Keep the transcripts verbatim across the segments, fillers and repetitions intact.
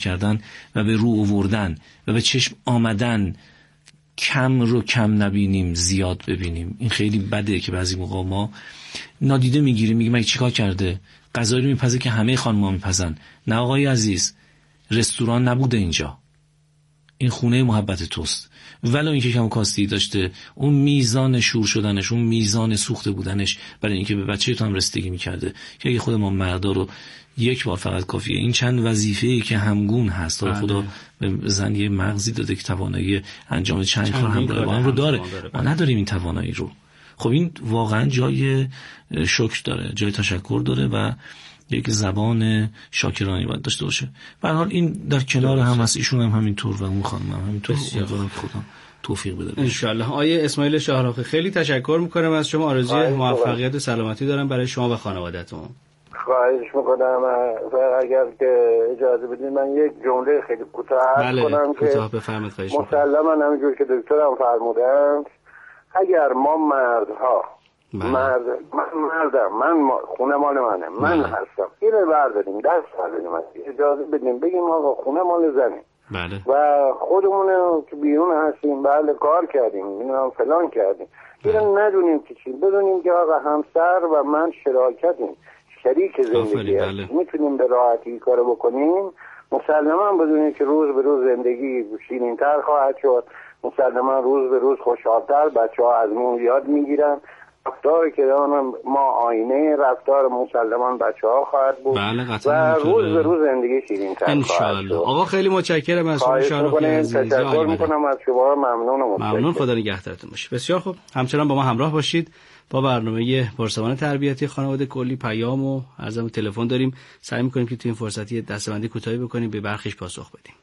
کردن و به رو آوردن و به چشم آمدن کم رو کم نبینیم، زیاد ببینیم. این خیلی بده که بعضی موقع ما نادیده میگیریم، میگیم مگه چیکار کرده؟ غذایی رو میپزه که همه خانم‌ها میپزن. نه آقای عزیز، رستوران نبوده اینجا، این خونه محبت توست. ولو اینکه کم کاستی داشته، اون میزان شور شدنش، اون میزان سوخته بودنش برای اینکه به بچه تو هم رسیدگی میکرده، که اگه خود ما مردا رو یک بار فقط کافیه. این چند وظیفه‌ای که همگون هست، بله. خدا به زن یه مغزی داده که توانایی انجام چند کار همراه با هم رو داره، ما نداریم این توانایی رو. خب این واقعا جای شکر داره، جای تشکر داره و یک زبان شاکرانه باید داشته باشه. به هر حال این در کنار هم هست، ایشون هم همینطور و اون خانم هم همینطور. امیدوارم خدا توفیق بده ان شاء الله. آیه اسماعیل شاهرخی، خیلی تشکر میکنم از شما، آرزوی موفقیت و سلامتی دارم برای شما و خانواده‌تون. خواهش میکنم و اگر که اجازه بدید من یک جمله خیلی کوتاه عرض بله. کنم که کوتاه بفرمایید. خواهش میکنم. مسلماً همینجور که دکترم فرمودن، اگر ما مردها بله. مرد من مردم، من خونه مال منه، من بله. هستم، اینو برداریم دست برداریم، اجازه بدیم بگیم آقا خونه مال زنه بله. و خودمون که بیرون هستیم بله کار کردیم، اینو هم فلان کردیم، اینو ندونیم که چی، بدونیم که آقا همسر و من شراکتیم، شریک زندگی بله. میتونیم به راحتی کارو بکنیم. مسلماً بدونیم که روز به روز زندگی شیرین‌تر خواهد شد، مسلماً روز به روز خوشحال‌تر، بچه‌ها از مون یاد میگیرن. رفتاری که ما آینه رفتار مسلمان بچه‌ها خواهد بود بله و روز به روز زندگی شیرین‌تر خواهد شد. آقا خیلی متشکرم از شما شاهرخی عزیز، تشکر میکنم از شما، ممنون و متشکرم. ممنون، خدا نگهدارتون باشه. بسیار خوب، همچنان با ما همراه باشید با برنامه پرسمان تربیتی خانواده کلی. پیام و عرضم تلفن داریم، سعی می‌کنیم که تو این فرصتی دستبندی کوتاهی بکنیم، به برخیش پاسخ بدیم.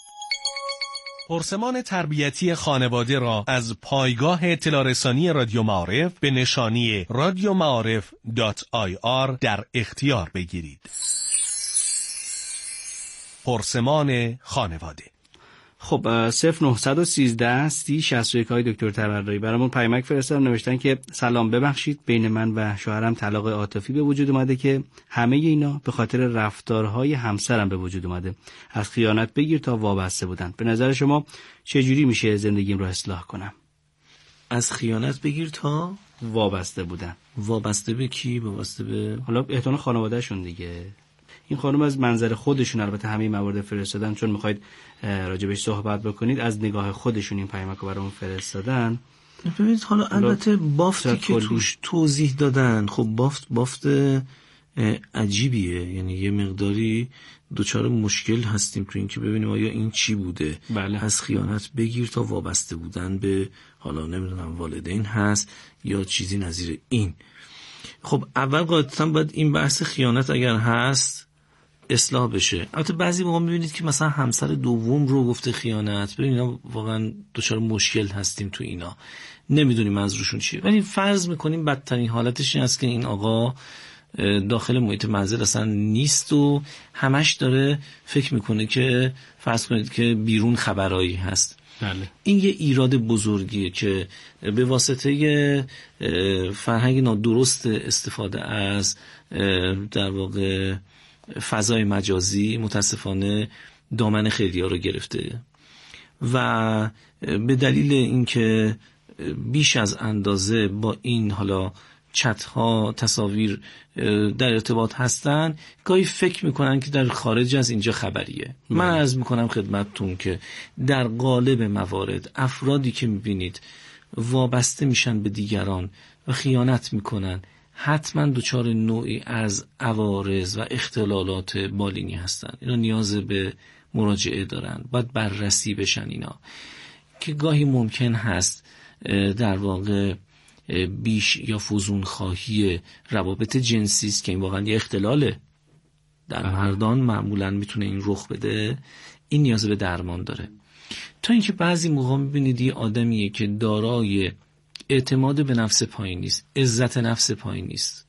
پرسمان تربیتی خانواده را از پایگاه اطلاع رسانی رادیو معارف به نشانی رادیو معارف دات آی آر در اختیار بگیرید. پرسمان خانواده. خب صفر نه یک سه سی شصت و یک های دکتر تبرایی برامون پیامک فرستادن، نوشتن که سلام، ببخشید بین من و شوهرم طلاق عاطفی به وجود اومده که همه اینا به خاطر رفتارهای همسرم به وجود اومده. از خیانت بگیر تا وابسته بودن. به نظر شما چجوری میشه زندگیم رو اصلاح کنم؟ از خیانت بگیر تا وابسته بودن. وابسته به کی؟ وابسته به حالا احتمال خانواده‌شون دیگه. این خانم از منظر خودشون البته همه موارد فرستادن، چون میخواید راجبش صحبت بکنید، از نگاه خودشون این پیامک رو برامون فرستادن. ببینید حالا البته بافتی که توش توضیح دادن، خب بافت بافت عجیبیه، یعنی یه مقداری دوچار مشکل هستیم تو این که ببینیم آیا این چی بوده. بله. از خیانت بگیر تا وابسته بودن به حالا نمیدونم والدین هست یا چیزی نظیر این. خب اول قاعدتاً باید این بحث خیانت اگر هست اصلاح بشه. البته بعضی موقع میبینید که مثلا همسر دوم رو گفته خیانت، ببین اینا واقعا دچار مشکل هستیم تو اینا، نمیدونیم منظورشون چیه، ولی فرض میکنیم بدترین حالتش این است که این آقا داخل محیط منزل اصلا نیست و همش داره فکر میکنه که فرض کنید که بیرون خبرایی هست. بله. این یه ایراد بزرگیه که به واسطه فرهنگ نادرست استفاده از در واقع فضای مجازی متاسفانه دامن خیلی‌ها رو گرفته و به دلیل اینکه بیش از اندازه با این حالا چت‌ها تصاویر در ارتباط هستن، گاهی فکر میکنن که در خارج از اینجا خبریه. من عرض میکنم خدمتتون که در قالب موارد افرادی که میبینید وابسته میشن به دیگران و خیانت میکنن، حتما دچار نوعی از عوارض و اختلالات بالینی هستن. اینا نیاز به مراجعه دارن، باید بررسی بشن اینا، که گاهی ممکن هست در واقع بیش یا فزون خواهی روابط جنسی است که این واقعا یه اختلاله در مردان معمولا میتونه این رخ بده. این نیاز به درمان داره. تا اینکه بعضی موقع میبینید یه آدمیه که دارای اعتماد به نفس پایین نیست، عزت نفس پایین نیست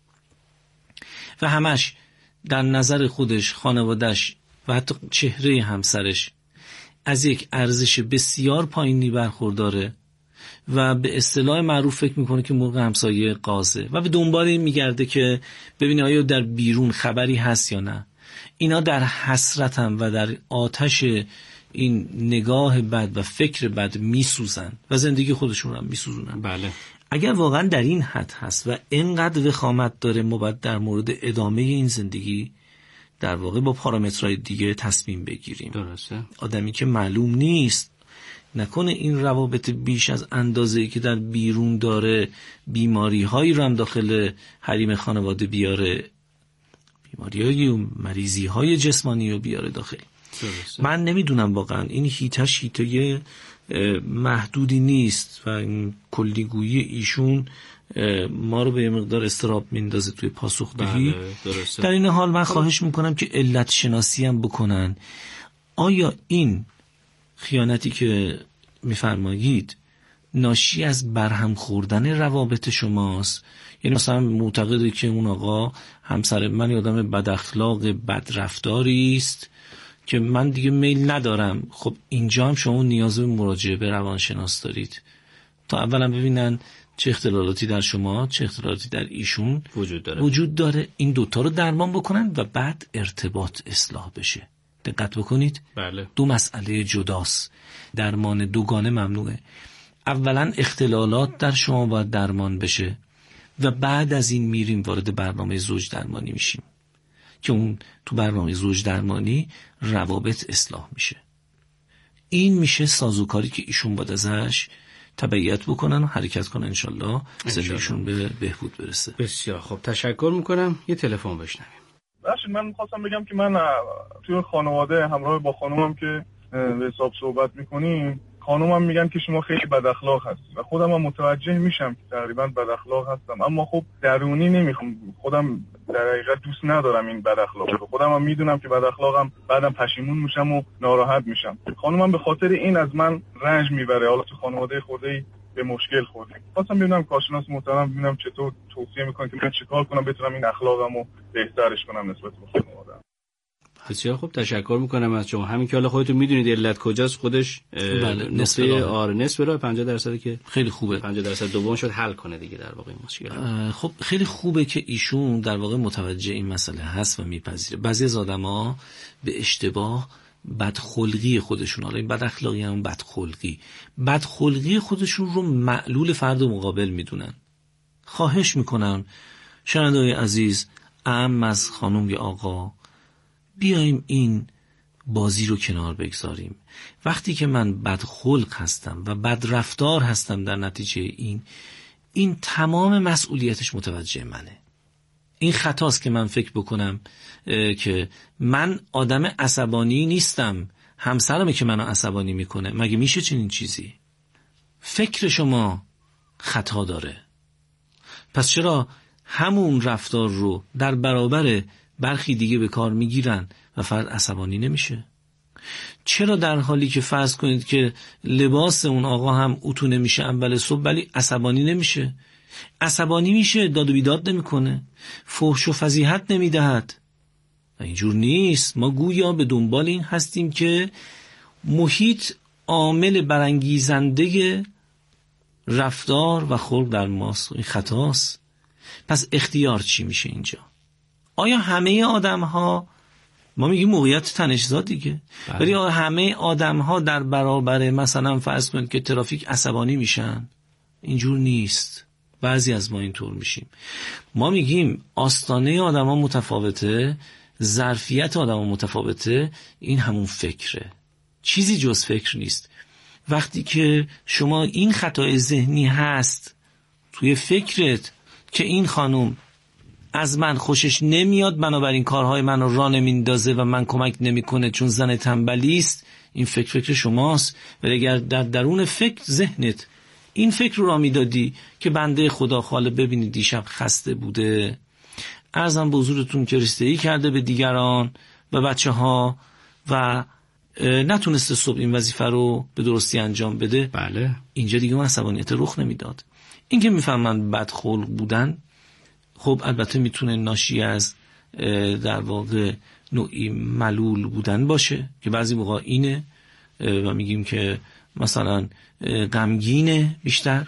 و همش در نظر خودش، خانوادهش و حتی چهره همسرش از یک ارزش بسیار پایینی برخورداره و به اصطلاح معروف فکر میکنه که مرغ همسایه قازه و به دنبال این میگرده که ببینه آیا در بیرون خبری هست یا نه. اینا در حسرتم و در آتش این نگاه بد و فکر بد میسوزن و زندگی خودشون رو هم میسوزونن. بله. اگر واقعا در این حد هست و اینقدر وخامت داره، ما باید در مورد ادامه این زندگی در واقع با پارامترهای دیگه تصمیم بگیریم. درسته. آدمی که معلوم نیست، نکنه این روابط بیش از اندازه‌ای که در بیرون داره بیماری هایی رو هم داخل حریم خانواده بیاره، بیماری های و مریضی های جسمانی رو بیاره داخل. درسته. من نمیدونم واقعا این هیتش هیته محدودی نیست و این کلیگویی ایشون ما رو به یه مقدار استراب میندازه توی پاسخدهی. بله، در این حال من خواهش میکنم که علت شناسی هم بکنن. آیا این خیانتی که میفرمایید ناشی از برهم خوردن روابط شماست؟ یعنی مثلا معتقده که اون آقا همسر من آدم بد اخلاق بد رفتاری است که من دیگه میل ندارم. خب اینجا هم شما نیاز به مراجعه به روانشناس دارید تا اولا ببینن چه اختلالاتی در شما چه اختلالاتی در ایشون وجود داره وجود داره این دوتا رو درمان بکنن و بعد ارتباط اصلاح بشه. دقت بکنید. بله. دو مسئله جداست. درمان دوگانه ممنوعه. اولا اختلالات در شما باید درمان بشه و بعد از این میریم وارد برنامه زوج درمانی میشیم که اون تو برنامه زوج درمانی روابط اصلاح میشه. این میشه سازوکاری که ایشون باید ازش تبعیت بکنن و حرکت کنن، انشالله زندگیشون به بهبود برسه. بسیار خب، تشکر میکنم. یه تلفن بشنویم. بخشید من میخواستم بگم که من توی خانواده همراه با خانومم که به حساب صحبت میکنیم، خانومم میگن که شما خیلی بد اخلاق هستی و خودم هم متوجه میشم که تقریبا بد اخلاق هستم، اما خب درونی نمیخوام، خودم در حقیقت دوست ندارم این بد اخلاق رو. خودم هم میدونم که بد اخلاقم، بعدم پشیمون میشم و ناراحت میشم. خانومم به خاطر این از من رنج میبره. حالا تو خانواده خودی به مشکل خوردیم. خواستم ببینم کارشناس محترم ببینم چطور توصیه میکنه که من چیکار کنم بتونم این اخلاقمو بهترش کنم نسبت به خانواده‌ام. بسیار خوب، تشکر میکنم از شما. همین که حالا خودتون میدونید علت کجاست، خودش بله، نصف آره نصف راه پنجاه درصدی که خیلی خوبه. پنجاه درصد دوم شد حل کنه دیگه در واقع این مشکل. خب خیلی خوبه که ایشون در واقع متوجه این مسئله هست و میپذیره. بعضی از آدما به اشتباه بدخلقی خودشون، حالا این بد اخلاقی هم بدخلقی بدخلقی خودشون رو معلول فرد مقابل میدونن. خواهش میکنم شنونده‌های عزیز، اعم از خانم یا آقا، بیایم این بازی رو کنار بگذاریم. وقتی که من بدخلق هستم و بد رفتار هستم، در نتیجه این این تمام مسئولیتش متوجه منه. این خطاست که من فکر بکنم که من آدم عصبانی نیستم، همسرمه که منو عصبانی میکنه. مگه میشه چنین چیزی؟ فکر شما خطا داره. پس چرا همون رفتار رو در برابر برخی دیگه به کار میگیرن و فرد عصبانی نمیشه؟ چرا در حالی که فرض کنید که لباس اون آقا هم اتو نمیشه اول صبح ولی عصبانی نمیشه؟ عصبانی میشه، داد و بیداد نمیکنه، فحش و فضیحت نمیدهد. و اینجور نیست. ما گویا به دنبال این هستیم که محیط عامل برانگیزنده رفتار و خلق در ماست. این خطاست. پس اختیار چی میشه اینجا؟ آیا همه آدم ها، ما میگیم موقعیت تنش‌زا دیگه، ولی آیا همه آدم ها در برابر مثلا فرض کنید که ترافیک عصبانی میشن؟ اینجور نیست. بعضی از ما اینطور میشیم. ما میگیم آستانه آدم ها متفاوته، ظرفیت آدم ها متفاوته. این همون فکره، چیزی جز فکر نیست. وقتی که شما این خطای ذهنی هست توی فکرت که این خانم از من خوشش نمیاد، بنابراین کارهای من رو راه نمیندازه و من کمک نمیکنه چون زن تنبلی است، این فکر فکر شماست. ولی اگر در درون فکر ذهنت این فکر رو راه میدادی که بنده خدا خاله ببینید دیشب خسته بوده، عرضم به حضورتون که رسیدگی کرده به دیگران و بچه ها و نتونسته صبح این وظیفه رو به درستی انجام بده، بله، اینجا دیگه من عصبانیت رخ نمیداد. این که میفهمن بدخلق بودن، خب البته میتونه ناشی از در واقع نوعی ملول بودن باشه که بعضی موقع اینه و میگیم که مثلا غمگینه بیشتر،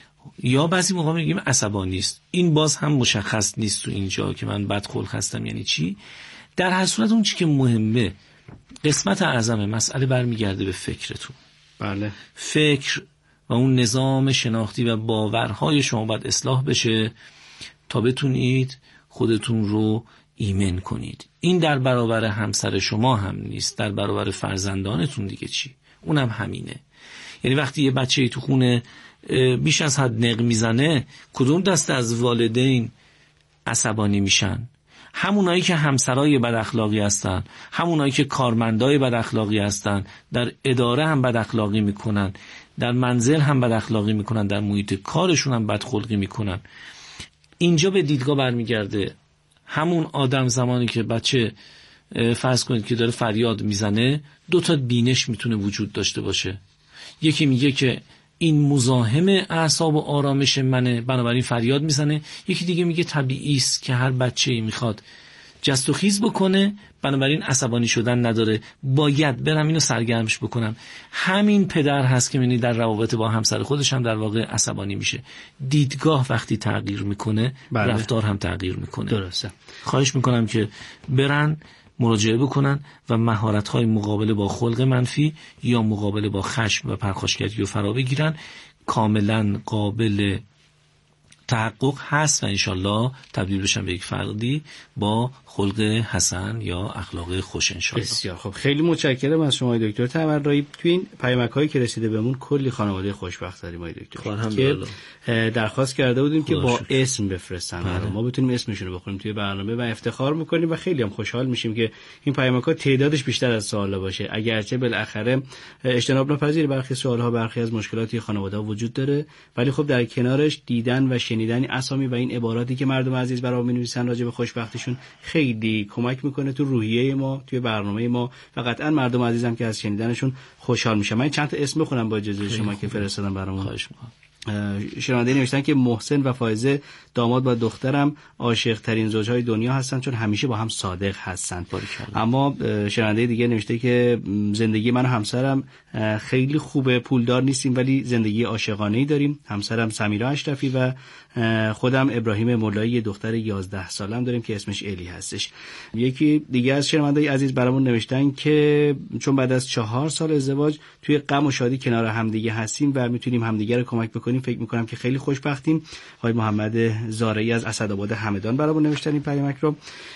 یا بعضی موقع میگیم عصبانی است. این باز هم مشخص نیست تو اینجا که من بدخلق هستم یعنی چی. در هر صورت اون چی که مهمه، قسمت اعظم مسئله برمیگرده به فکرتون. بله. فکر و اون نظام شناختی و باورهای شما باید اصلاح بشه تا بتونید خودتون رو ایمن کنید. این در برابر همسر شما هم نیست، در برابر فرزندانتون دیگه چی؟ اونم همینه. یعنی وقتی یه بچه‌ای تو خونه بیش از حد نق میزنه، کدوم دسته از والدین عصبانی میشن؟ همونایی که همسرای بد اخلاقی هستن، همونایی که کارمندای بد اخلاقی هستن، در اداره هم بد اخلاقی میکنن، در منزل هم بد اخلاقی میکنن، در محیط کارشون هم بد خلقی میکنن. اینجا به دیدگاه برمیگرده همون آدم زمانی که بچه فرض کنید که داره فریاد میزنه، دو تا بینش میتونه وجود داشته باشه. یکی میگه که این مزاحم اعصاب و آرامش منه، بنابراین فریاد میزنه. یکی دیگه میگه طبیعی است که هر بچه‌ای میخواد جست و خیز بکنه، بنابراین عصبانی شدن نداره، باید برم اینو سرگرمش بکنم. همین پدر هست که می‌بینی در روابط با همسر خودش هم در واقع عصبانی میشه. دیدگاه وقتی تغییر میکنه، بله. رفتار هم تغییر میکنه. درسته. خواهش میکنم که برن مراجعه بکنن و مهارت‌های مقابله با خلق منفی یا مقابله با خشم و پرخاشگری رو فرا بگیرن. کاملا قابل تحقق هست و انشالله تبدیل بشن به یک فردی با خلق حسن یا اخلاق خوش انشالله. بسیار خب، خیلی متشکرم از شما دکتر تبرایی. تو این پیامک‌هایی که رسیده بهمون کلی خانواده خوشبخت داریم آقای دکتر که درخواست کرده بودیم که با شکر. اسم بفرستن بله. ما بتونیم اسمشون رو بخونیم توی برنامه و افتخار می‌کنیم و خیلی هم خوشحال میشیم که این پیامک‌ها تعدادش بیشتر از سوالا باشه. اگرچه بالاخره اجتناب ناپذیر برخی سوال‌ها، برخی از مشکلاتی خانواده‌ها وجود داره، ولی خب در کنارش دیدن و شنیدن اسامی و این عباراتی که مردم عزیز برام می‌نویسن راجع به خوشبختیشون خیلی کمک میکنه تو روحیه ما، توی برنامه ما و قطعا مردم عزیزم که از شنیدنشون خوشحال میشن. من چند تا اسم بخونم با اجازه شما که فرستادن برامون. خواهش می‌کنم. شنونده نوشتن که محسن و فائزه داماد و دخترم عاشق ترین زوجهای دنیا هستن چون همیشه با هم صادق هستن. اما شنونده دیگه نوشته که زندگی من و همسرم خیلی خوبه، پولدار نیستیم ولی زندگی عاشقانه‌ای داریم. همسرم سمیرا اشرفی و خودم ابراهیم مولایی دختر یازده سالم داریم که اسمش الی هستش. یکی دیگه از شنونده‌های عزیز برامون نوشتن که چون بعد از چهار سال ازدواج توی غم و شادی کنار همدیگه هستیم و میتونیم همدیگه رو کمک بکنیم، فکر میکنم که خیلی خوشبختیم. آقای محمد زارعی از اسدآباد همدان برامون نوشتن این پیامک رو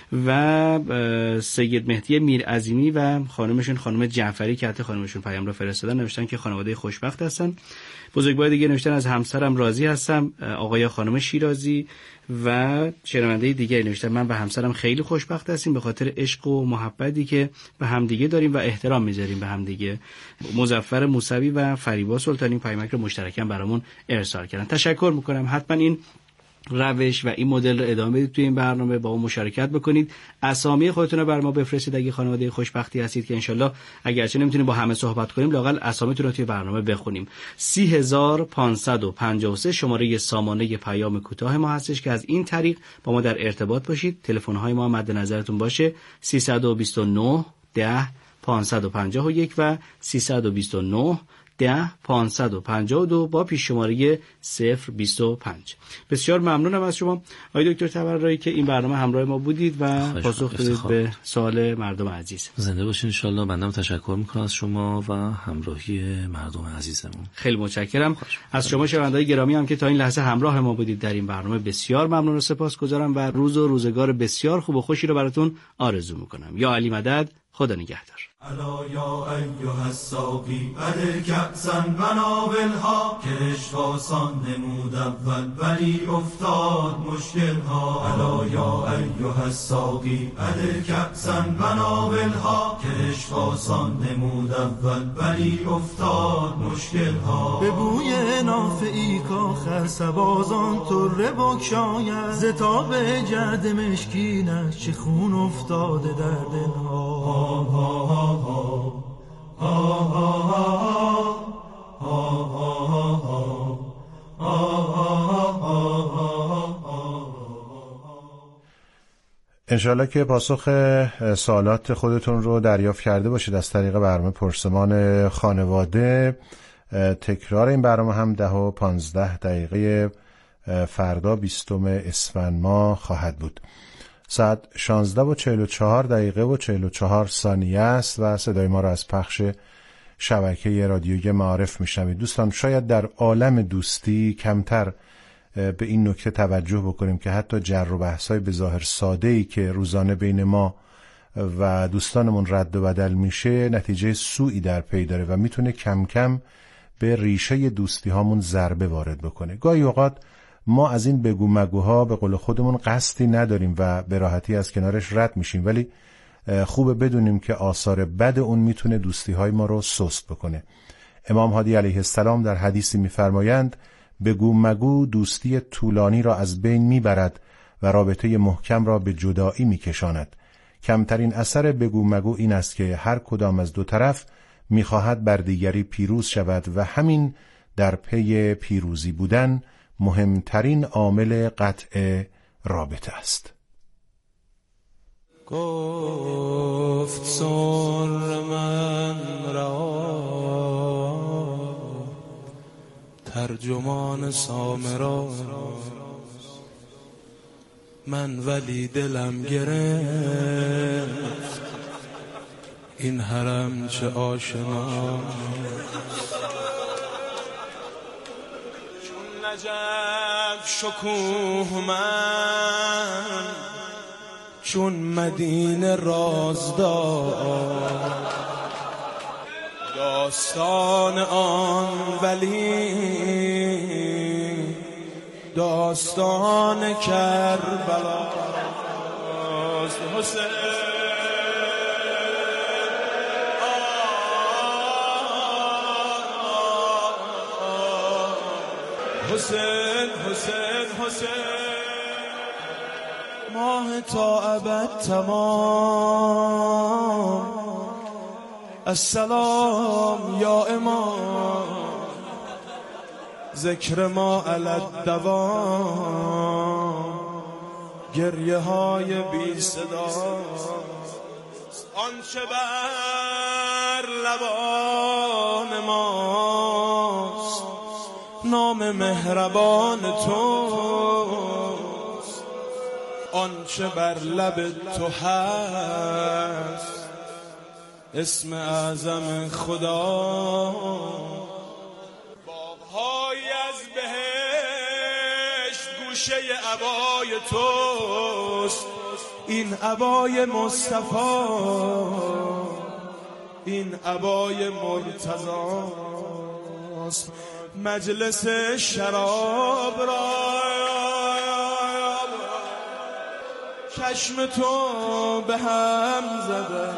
و سید مهدی میرعظیمی و خانمشون خانم جعفری که حتی خانمشون پیام رو فرستادن نوشتن که خانواده خوشبخت هستن. بزرگوار دیگه نوشتن از همسرم راضی هستم، آقای خانم شیرازی و شنونده دیگه نوشتن من و همسرم خیلی خوشبخت هستیم به خاطر عشق و محبتی که به همدیگه داریم و احترام میذاریم به همدیگه. مظفر موسوی و فریبا سلطانی پیامک رو مشترکاً برامون ارسال کردن. تشکر میکنم. حتما این روش و این مدل رو ادامه بدید توی این برنامه، با اون مشارکت بکنید، اسامی خودتون رو بر ما بفرستید اگه خانواده خوشبختی هستید که انشالله اگرچه نمیتونیم با همه صحبت کنیم لااقل اسامیتون رو توی برنامه بخونیم. سی هزار و پانصد و پنجاه و سه شماره سامانه پیام کوتاه ما هستش که از این طریق با ما در ارتباط باشید. تلفن های ما مد نظرتون باشه سیصد و بیست و نه ده پانصد و پنجاه و یک و سیصد و بیست و نه ده پانصد و پنجاه و دو با پیش شماره صفر بیست و پنج. بسیار ممنونم از شما آقای دکتر تبرایی که این برنامه همراه ما بودید و پاسخ دادید به سوال مردم عزیز. زنده باشین ان شاء الله. بنده تشکر میکنم از شما و همراهی مردم عزیزمون. خیلی متشکرم از شما شنوندگان گرامی هم که تا این لحظه همراه ما بودید در این برنامه. بسیار ممنون و سپاسگزارم و روز و روزگار بسیار خوب و خوشی رو براتون آرزو میکنم. یا علی مدد. خدا نگهدار. الا یا ایها الساقی بده کأسا بناولها که عشق آسان نمود اول ولی افتاد مشکلها. الا یا ایها الساقی بده کأسا بناولها که عشق آسان نمود اول ولی افتاد مشکلها. به بوی نافعی کاخر سبازان طره بگشاید ز تاب جعد مشکینش چه خون افتاده در دلها. انشالله که پاسخ سوالات خودتون رو دریافت کرده باشید از طریق برنامه پرسمان خانواده. تکرار این برنامه هم ده و پانزده دقیقه فردا بیستم اسفند ماه خواهد بود. ساعت شانزده و چهل و چهار دقیقه و چهل و چهار ثانیه است و صدای ما را از پخش شبکه رادیوی معارف میشنوید. دوستان شاید در عالم دوستی کمتر به این نکته توجه بکنیم که حتی جر و بحث‌های به ظاهر ساده‌ای که روزانه بین ما و دوستانمون رد و بدل میشه نتیجه سوئی در پی داره و میتونه کم کم به ریشه دوستی هامون ضربه وارد بکنه. گاهی اوقات ما از این بگو مگوها به قول خودمون قصدی نداریم و به راحتی از کنارش رد میشیم، ولی خوبه بدونیم که آثار بد اون میتونه دوستی های ما رو سست بکنه. امام هادی علیه السلام در حدیثی میفرمایند بگو مگو دوستی طولانی را از بین میبرد و رابطه محکم را به جدایی میکشاند. کمترین اثر بگو مگو این است که هر کدام از دو طرف میخواهد بر دیگری پیروز شود و همین در پی پیروزی بودن مهمترین عامل قطع رابطه است. گفت سر من را ترجمان سامرا، من ولی دلم گرفت این حرم چه آشنا. چون نجف شکوه من، چون مدینه رازدار، داستان آن ولی داستان کربلا. حسین حسین حسین حسین ماه تا ابد تمام. السلام یا امام، ذکر ما علت دوام، گریه های بی صدا. آنچه بر لبان ماست نام مهربان توست، آنچه بر لب تو هست اسم اعظم خدا. باغ‌های از بهشت گوشه عبای توست، این عبای مصطفی، این عبای مرتضاست. مجلس شراب را چشم تو به هم زده،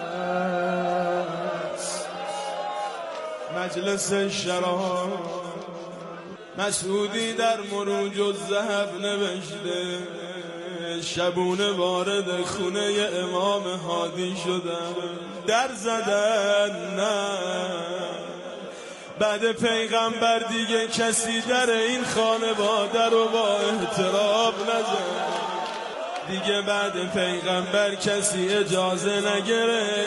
مجلس شراب. مسعودی در مروج الذهب نوشته شبونه وارد خونه امام هادی شدن، در زدن نه بعد پیغمبر دیگه کسی در این خانواده رو با احترام نزد، دیگه بعد پیغمبر کسی اجازه نگره.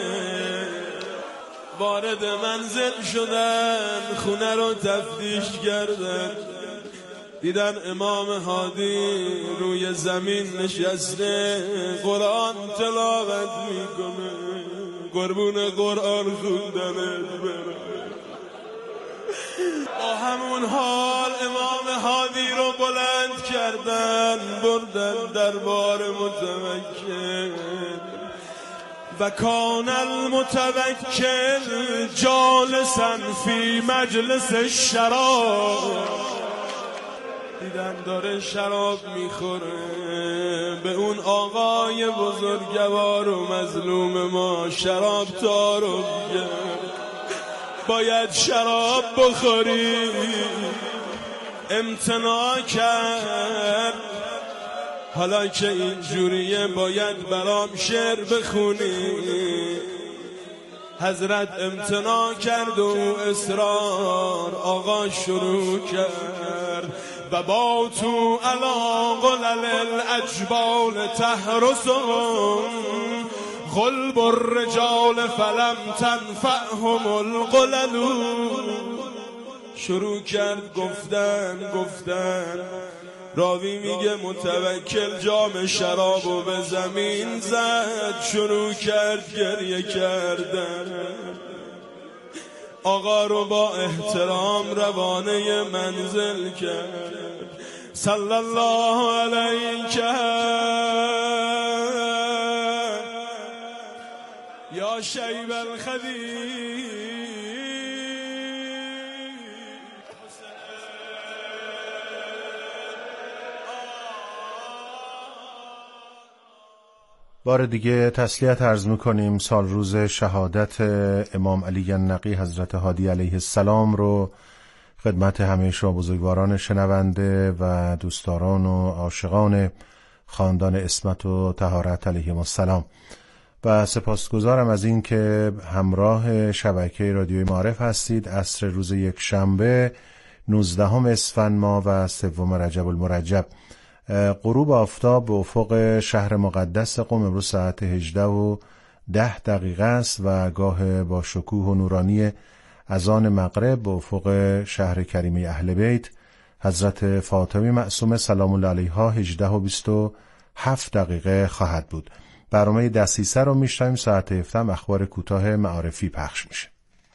وارد منزل شدن، خونه رو تفتیش کردن، دیدن امام هادی روی زمین نشسته قرآن تلاوت میکنه، قربون قرآن خوندنت بره. با همون حال امام هادی رو بلند کردن بردن دربار متوکل. و کان المتوکل جالسا فی مجلس شراب، دیدن داره شراب میخوره، به اون آقای بزرگوار و مظلوم ما شراب تارو بگه باید شراب بخوری. امتناع کرد، حالا که اینجوریه باید برام شعر بخونی. حضرت امتناع کرد و اصرار آقا شروع کرد. و با تو علا قلل الاجبال تحرسهم قلب الرجال فلم تنفعهم القلل. شروع کرد گفتن گفتن راوی میگه متوکل جام شرابو به زمین زد، شروع کرد گریه کردن. آقا رو با احترام روانه منزل کرد. صلی الله علیک یا شیب الخدیج. بار دیگه تسلیت عرض میکنیم. سال روز شهادت امام علی النقی حضرت هادی علیه السلام رو خدمت همه شما بزرگواران شنونده و دوستداران و عاشقان خاندان عصمت و طهارت علیهم السلام و سپاسگزارم از این که همراه شبکه رادیوی معارف هستید. عصر روز یک شنبه نوزدهم اسفند ماه و سوم رجب المرجب. غروب آفتاب به افق شهر مقدس قم امروز ساعت هجده و ده دقیقه است و گاه با شکوه و نورانی اذان مغرب به افق شهر کریمه اهل بیت حضرت فاطمه معصومه سلام الله علیها هجده و بیست و هفت دقیقه خواهد بود. برنامه دسیسه رو میشنویم. ساعت هفده اخبار کوتاه معارفی پخش میشه.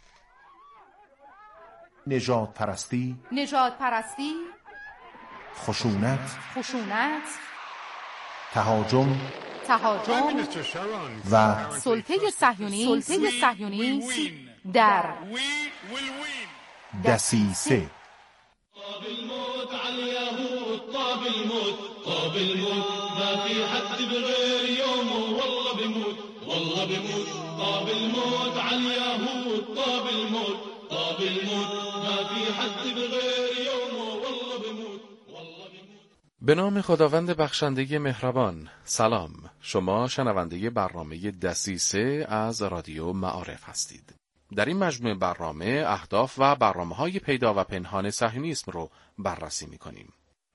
نجات پرستی نجات پرستی خشونت خشونت تهاجم تهاجم و سلطه صهیونی سلطه صهیونی در دسیسه. طاب الموت على اليهود، طاب الموت طاب الموت ما في حد بغير يومه والله بموت والله بموت. طاب الموت على اليهود، طاب الموت طاب الموت ما في حد بغير يومه والله بموت والله بموت. به نام خداوند بخشنده مهربان. سلام، شما شنونده برنامه دسیسه از رادیو معارف هستید. در این مجموعه برنامه اهداف و برنامه‌های پیدا و پنهان صهیونیسم رو بررسی می‌کنیم.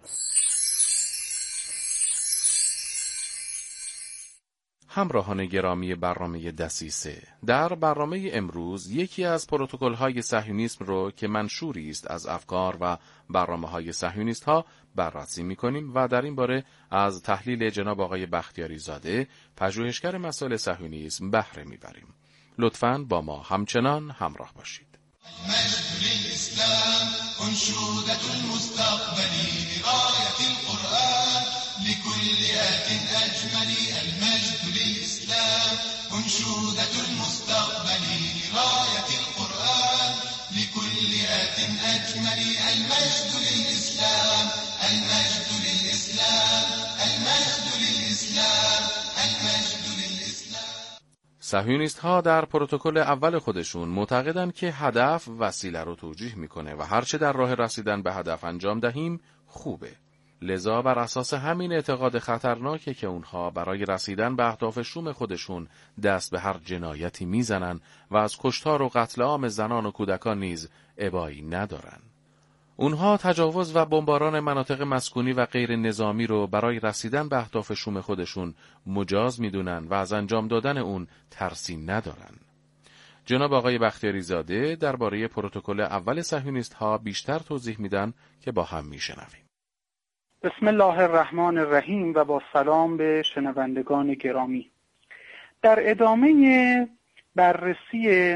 همراهان گرامی برنامه دسیسه، در برنامه امروز یکی از پروتکل‌های صهیونیسم رو که منشوری است از افکار و برنامه‌های صهیونیست‌ها بررسی می‌کنیم و در این باره از تحلیل جناب آقای بختیاری زاده، پژوهشگر مسائل صهیونیسم بهره می‌بریم. لطفاً با ما همچنان همراه باشید. المجد للإسلام أنشودة المستقبل راية القرآن لكل آت أجمل. المجد للإسلام أنشودة المستقبل راية القرآن لكل آت أجمل. المجد للإسلام المجد للإسلام المجد للإسلام المجد للإسلام. صهیونیست ها در پروتکل اول خودشون معتقدند که هدف وسیله رو توجیه میکنه و هرچه در راه رسیدن به هدف انجام دهیم خوبه. لذا بر اساس همین اعتقاد خطرناکه که اونها برای رسیدن به اهداف شوم خودشون دست به هر جنایتی میزنن و از کشتار و قتل عام زنان و کودکان نیز ابایی ندارن. اونها تجاوز و بمباران مناطق مسکونی و غیر نظامی رو برای رسیدن به اهداف شوم خودشون مجاز میدونن و از انجام دادن اون ترسی ندارن. جناب آقای بختیاری زاده درباره پروتکل اول صهیونیست ها بیشتر توضیح میدن که با هم میشنویم. بسم الله الرحمن الرحیم و با سلام به شنوندگان گرامی. در ادامه بررسی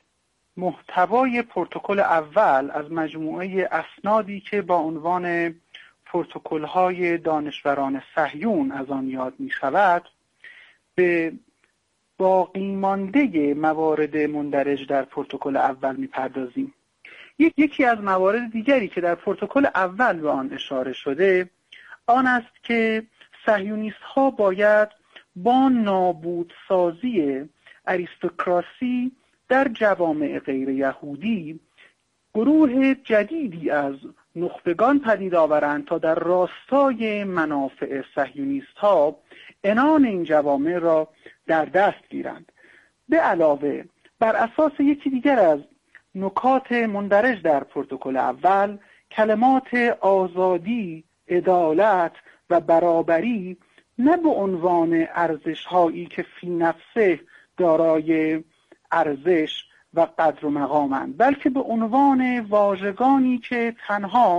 محتوای پروتکل اول از مجموعه اسنادی که با عنوان پروتکل‌های دانشوران صهیون از آن یاد می‌شود، به باقی مانده موارد مندرج در پروتکل اول می‌پردازیم. یکی از موارد دیگری که در پروتکل اول به آن اشاره شده آن است که صهیونیست‌ها باید با نابودسازی اریستوکراسی در جوامع غیر یهودی گروه جدیدی از نخبگان پدید آورند تا در راستای منافع صهیونیست‌ها عنان این جوامع را در دست گیرند. به علاوه بر اساس یکی دیگر از نکات مندرج در پروتکل اول، کلمات آزادی، عدالت و برابری نه به عنوان ارزش‌هایی که فی نفسه دارای ارزش و قدر و مقامند، بلکه به عنوان واژگانی که تنها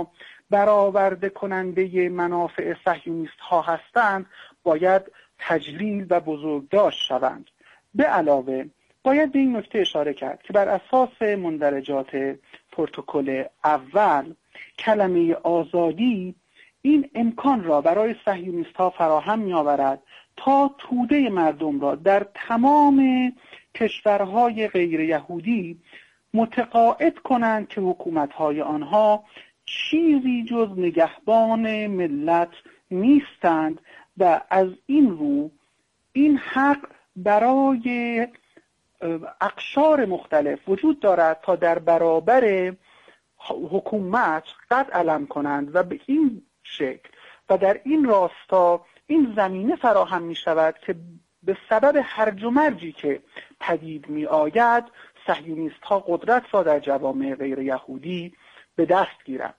برآورده کننده منافع صهیونیست ها هستند باید تجلیل و بزرگداشت شوند. به علاوه باید به این نکته اشاره کرد که بر اساس مندرجات پروتکل اول کلمه آزادی این امکان را برای صهیونیست ها فراهم می آورد تا توده مردم را در تمام کشورهای غیر یهودی متقاعد کنند که حکومت‌های آنها چیزی جز نگهبان ملت نیستند و از این رو این حق برای اقشار مختلف وجود دارد تا در برابر حکومت قد علم کنند و به این شکل و در این راستا این زمینه فراهم می شود که به سبب هرج و مرجی که پدید می آید صهیونیست ها قدرت را در جوامع غیر یهودی به دست گیرند.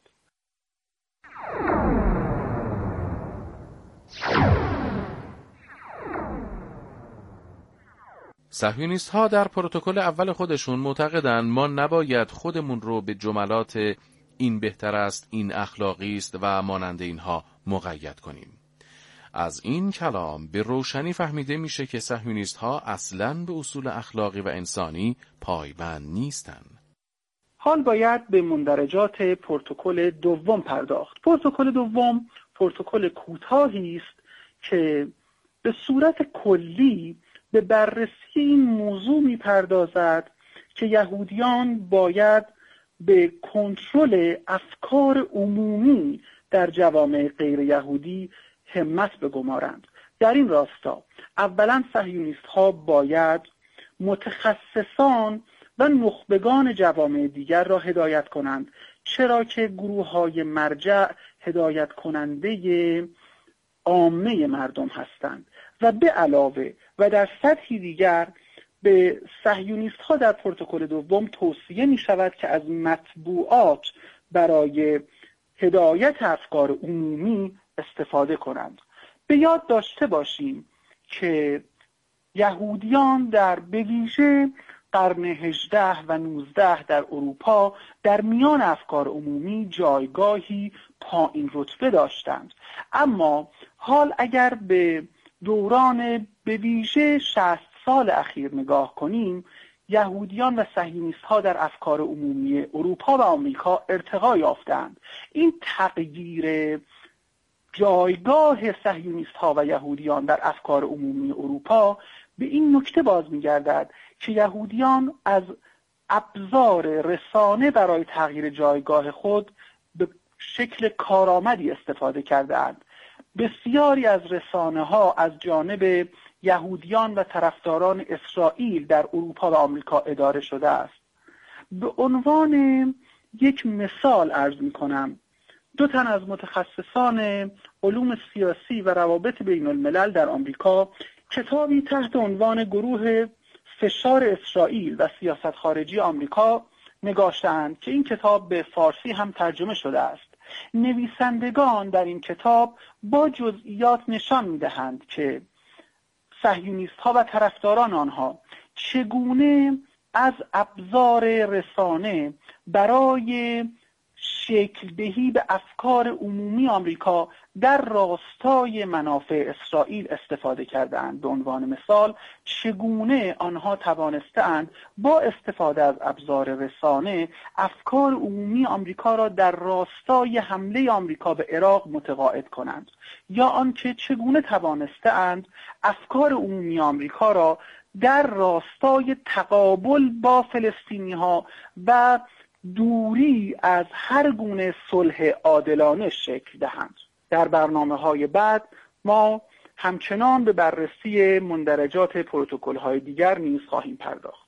صهیونیست ها در پروتکل اول خودشون معتقدند ما نباید خودمون رو به جملات این بهتر است، این اخلاقی است و مانند اینها مقید کنیم. از این کلام به روشنی فهمیده میشه که صهیونیست ها اصلاً به اصول اخلاقی و انسانی پایبند نیستند. حال باید به مندرجات پروتکل دوم پرداخت. پروتکل دوم پروتکل کوتاهی است که به صورت کلی به بررسی این موضوع میپردازد که یهودیان باید به کنترل افکار عمومی در جوامع غیر یهودی همت بگمارند. در این راستا اولا صهیونیست ها باید متخصصان و نخبگان جوامع دیگر را هدایت کنند، چرا که گروه های مرجع هدایت کننده عامه مردم هستند و به علاوه و در سطحی دیگر به صهیونیست ها در پروتکل دوم توصیه می شود که از مطبوعات برای هدایت افکار عمومی استفاده کنند. به یاد داشته باشیم که یهودیان در به ویژه قرن هجده و نوزده در اروپا در میان افکار عمومی جایگاهی پایین رتبه داشتند، اما حال اگر به دوران به ویژه شصت سال اخیر نگاه کنیم، یهودیان و صهیونیست ها در افکار عمومی اروپا و آمریکا ارتقا یافتند. این تغییر جایگاه صهیونیست ها و یهودیان در افکار عمومی اروپا به این نکته باز می‌گردد که یهودیان از ابزار رسانه برای تغییر جایگاه خود به شکل کارآمدی استفاده کرده‌اند. بسیاری از رسانه‌ها از جانب یهودیان و طرفداران اسرائیل در اروپا و آمریکا اداره شده است. به عنوان یک مثال عرض می‌کنم، دو تن از متخصصان علوم سیاسی و روابط بین الملل در آمریکا کتابی تحت عنوان گروه فشار اسرائیل و سیاست خارجی آمریکا نگاشتند که این کتاب به فارسی هم ترجمه شده است. نویسندگان در این کتاب با جزئیات نشان می‌دهند که صهیونیست‌ها و طرفداران آنها چگونه از ابزار رسانه برای شکل دهی به افکار عمومی آمریکا در راستای منافع اسرائیل استفاده کردند. به عنوان مثال چگونه آنها توانستند با استفاده از ابزار رسانه افکار عمومی آمریکا را در راستای حمله آمریکا به عراق متقاعد کنند، یا آنکه چگونه توانستند افکار عمومی آمریکا را در راستای تقابل با فلسطینی ها و دوری از هر گونه صلح عادلانه شکل دهند. در برنامه‌های بعد ما همچنان به بررسی مندرجات پروتکل‌های دیگر نیز خواهیم پرداخت.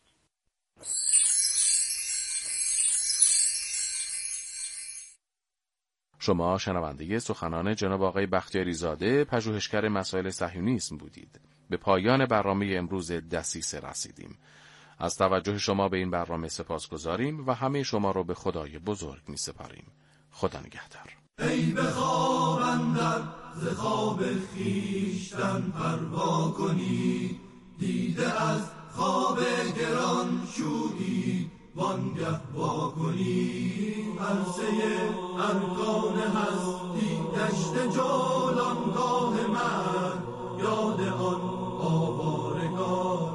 شما شنونده سخنان جناب آقای بختیاری زاده، پژوهشگر مسائل صهیونیسم بودید. به پایان برنامه امروز دسیسه رسیدیم. از توجه شما به این برنامه سپاسگزاریم و همه شما رو به خدای بزرگ می سپاریم. خدا نگهدار. ای به خواب اندر ز خواب خویشتن پروا کنی، دیده از خواب گران شویی، وانگه واکنی عرصه ارکان هستی دشت جولانگاه من یاد آن آوارگان